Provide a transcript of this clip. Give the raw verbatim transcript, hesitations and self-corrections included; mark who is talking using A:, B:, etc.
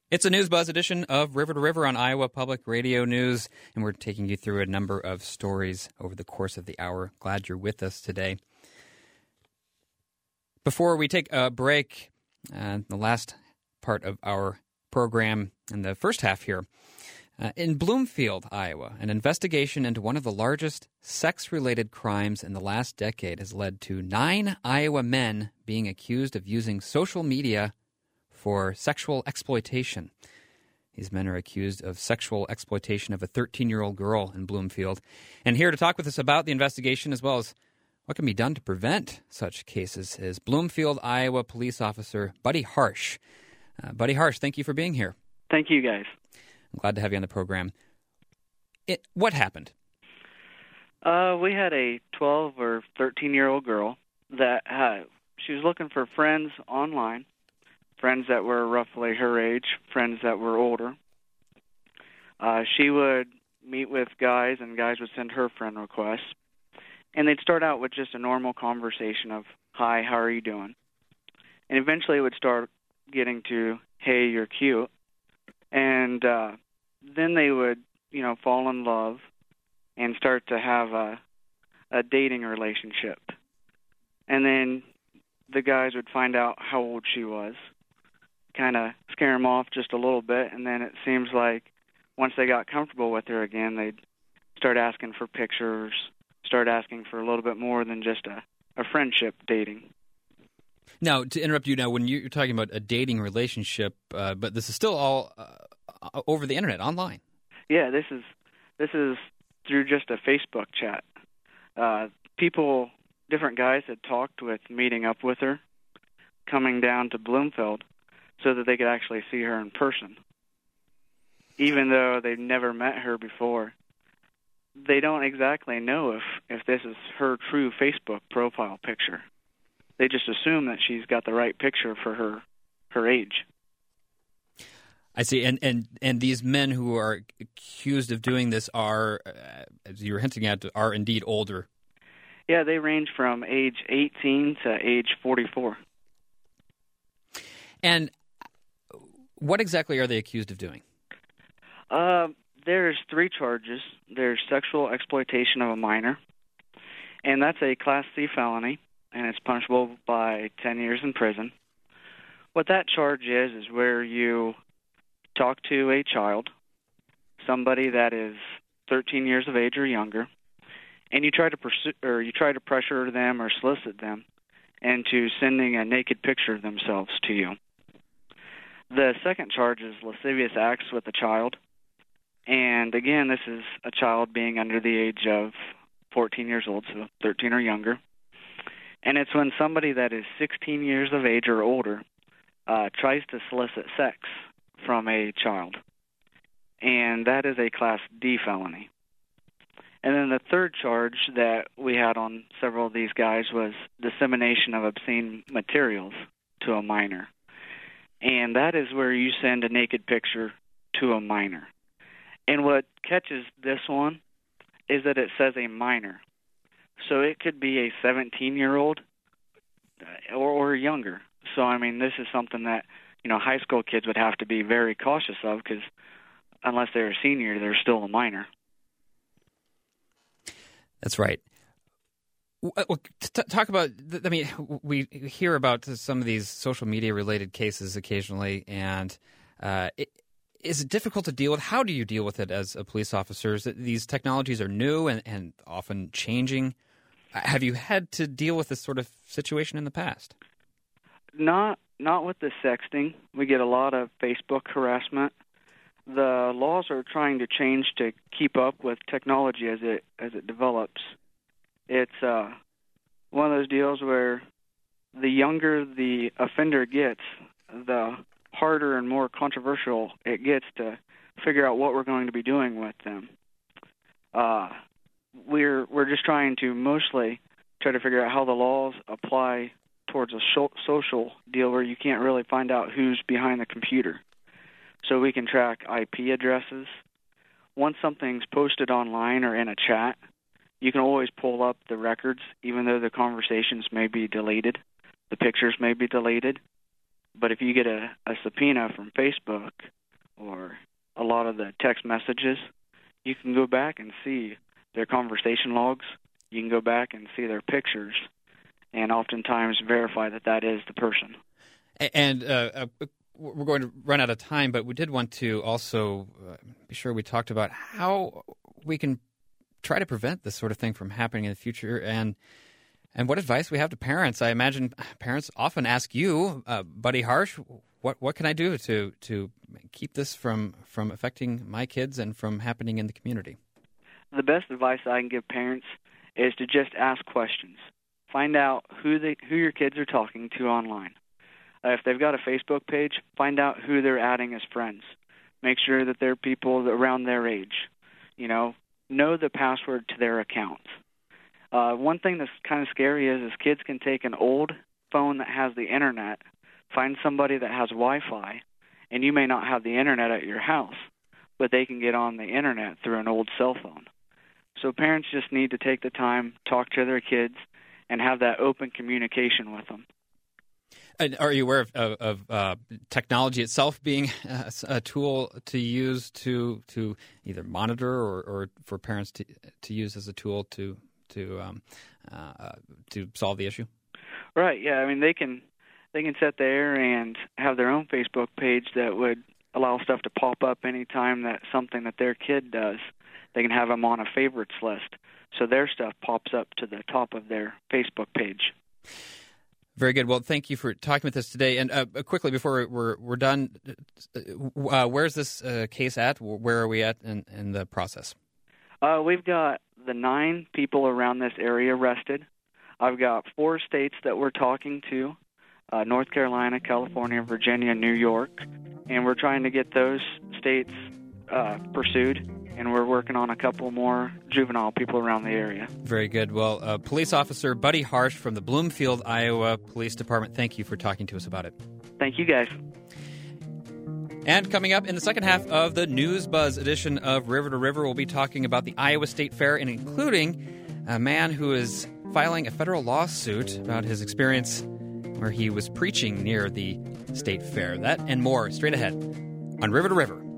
A: It's a News Buzz edition of River to River on Iowa Public Radio News, and we're taking you through a number of stories over the course of the hour. Glad you're with us today. Before we take a break, uh, the last part of our program in the first half here, uh, in Bloomfield, Iowa, an investigation into one of the largest sex-related crimes in the last decade has led to nine Iowa men being accused of using social media for sexual exploitation. These men are accused of sexual exploitation of a thirteen-year-old girl in Bloomfield. And here to talk with us about the investigation as well as what can be done to prevent such cases is Bloomfield, Iowa police officer Buddy Harsh. Uh, Buddy Harsh, thank you for being here.
B: Thank you, guys.
A: I'm glad to have you on the program. It, what happened?
B: Uh, we had a twelve or thirteen-year-old girl that uh, she was looking for friends online. Friends that were roughly her age, friends that were older. Uh, she would meet with guys, and guys would send her friend requests. And they'd start out with just a normal conversation of, hi, how are you doing? And eventually it would start getting to, hey, you're cute. And uh, then they would, you know, fall in love and start to have a, a dating relationship. And then the guys would find out how old she was, kind of scare them off just a little bit, and then it seems like once they got comfortable with her again, they'd start asking for pictures, start asking for a little bit more than just a, a friendship dating.
A: Now, to interrupt you now, when you're talking about a dating relationship, uh, but this is still all uh, over the internet, online.
B: Yeah, this is this is through just a Facebook chat. Uh, people, different guys had talked with meeting up with her, coming down to Bloomfield, so that they could actually see her in person. Even though they've never met her before, they don't exactly know if, if this is her true Facebook profile picture. They just assume that she's got the right picture for her her age.
A: I see. And and, and these men who are accused of doing this are, uh, as you were hinting at, are indeed older.
B: Yeah, they range from age eighteen to age forty-four.
A: And what exactly are they accused of doing?
B: Uh, there's three charges. There's sexual exploitation of a minor, and that's a Class C felony, and it's punishable by ten years in prison. What that charge is is where you talk to a child, somebody that is thirteen years of age or younger, and you try to pursue, or you try to pressure them or solicit them into sending a naked picture of themselves to you. The second charge is lascivious acts with a child. And again, this is a child being under the age of fourteen years old, so thirteen or younger. And it's when somebody that is sixteen years of age or older uh, tries to solicit sex from a child. And that is a Class D felony. And then the third charge that we had on several of these guys was dissemination of obscene materials to a minor. And that is where you send a naked picture to a minor. And what catches this one is that it says a minor. So it could be a seventeen-year-old or, or younger. So, I mean, this is something that, you know, high school kids would have to be very cautious of because unless they're a senior, they're still a minor.
A: That's right. Well, talk about, I mean, we hear about some of these social media related cases occasionally, and uh, it, is it difficult to deal with? How do you deal with it as a police officer? These technologies are new and, and often changing. Have you had to deal with this sort of situation in the past?
B: Not not with the sexting. We get a lot of Facebook harassment. The laws are trying to change to keep up with technology as it as it develops. It's uh, one of those deals where the younger the offender gets, the harder and more controversial it gets to figure out what we're going to be doing with them. Uh, we're we're just trying to mostly try to figure out how the laws apply towards a so- social deal where you can't really find out who's behind the computer. So we can track I P addresses. Once something's posted online or in a chat, you can always pull up the records, even though the conversations may be deleted, the pictures may be deleted. But if you get a, a subpoena from Facebook, or a lot of the text messages, you can go back and see their conversation logs. You can go back and see their pictures and oftentimes verify that that is the person.
A: And uh, uh, we're going to run out of time, but we did want to also uh, be sure we talked about how we can try to prevent this sort of thing from happening in the future, and and what advice we have to parents. I imagine parents often ask you, uh, Buddy Harsh, what what can I do to to keep this from, from affecting my kids and from happening in the community?
B: The best advice I can give parents is to just ask questions. Find out who they, who your kids are talking to online. Uh, if they've got a Facebook page, find out who they're adding as friends. Make sure that they're people around their age. You know, know the password to their account. Uh, one thing that's kind of scary is, is kids can take an old phone that has the internet, find somebody that has Wi-Fi, and you may not have the internet at your house, but they can get on the internet through an old cell phone. So parents just need to take the time, talk to their kids, and have that open communication with them.
A: And are you aware of, of, of uh, technology itself being a, a tool to use to to either monitor or, or for parents to to use as a tool to to um, uh, to solve the issue?
B: Right. Yeah. I mean, they can they can sit there and have their own Facebook page that would allow stuff to pop up anytime that something that their kid does. They can have them on a favorites list, so their stuff pops up to the top of their Facebook page.
A: Very good. Well, thank you for talking with us today. And uh, quickly, before we're we're done, uh, where's this uh, case at? Where are we at in, in the process?
B: Uh, we've got the nine people around this area arrested. I've got four states that we're talking to, uh, North Carolina, California, Virginia, New York, and we're trying to get those states uh, pursued. And we're working on a couple more juvenile people around the area.
A: Very good. Well, uh, Police Officer Buddy Harsh from the Bloomfield, Iowa Police Department, thank you for talking to us about it.
B: Thank you, guys.
A: And coming up in the second half of the News Buzz edition of River to River, we'll be talking about the Iowa State Fair and including a man who is filing a federal lawsuit about his experience where he was preaching near the state fair. That and more straight ahead on River to River.